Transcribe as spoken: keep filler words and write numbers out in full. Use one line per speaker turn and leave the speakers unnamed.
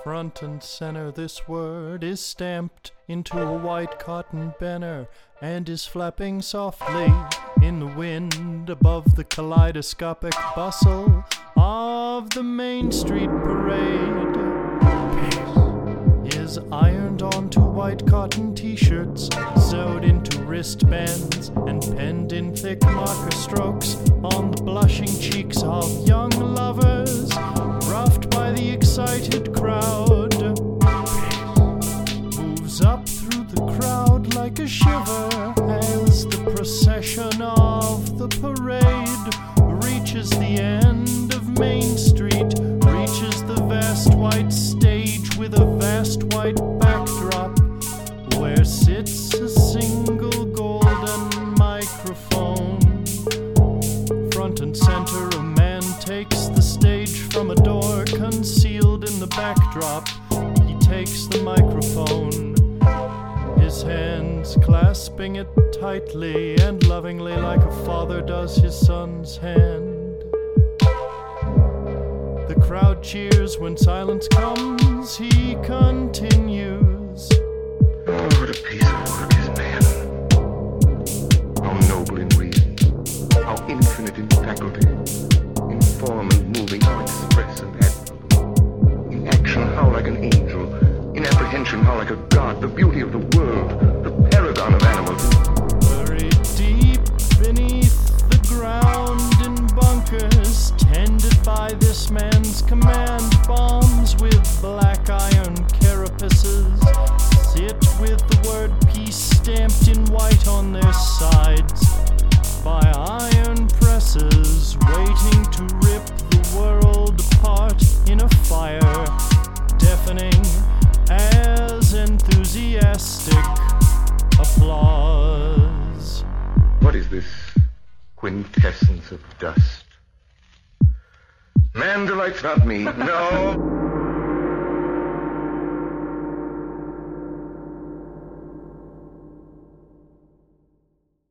Front and center this word is stamped into a white cotton banner and is flapping softly in the wind above the kaleidoscopic bustle of the Main Street Parade. Is ironed onto white cotton t-shirts, sewed into wristbands, and penned in thick marker strokes on the blushing cheeks of young lovers, roughed by the excited crowd. Moves up through the crowd like a shiver as the procession of the parade reaches the end of Main Street, reaches the vast white stage with a vast white backdrop, where sits a single golden microphone. Front and center, a man takes the stage from a door concealed in the backdrop. He takes the microphone, his hands clasping it tightly and lovingly like a father does his son's hand. The crowd cheers when silence comes. He continues.
Oh, what a piece of work is man. How noble in reason, how infinite in faculty, in form and moving, how express and admirable. In action, how like an angel, in apprehension, how like a god, the beauty of the world, the paragon of animals.
Buried deep beneath the ground in bunkers, tended by this man's command, bombs with black iron carapaces sit with the word peace stamped in white on their sides by iron presses, waiting to rip the world apart in a fire, deafening as enthusiastic applause.
What is this quintessence of dust? Man delights not me, no.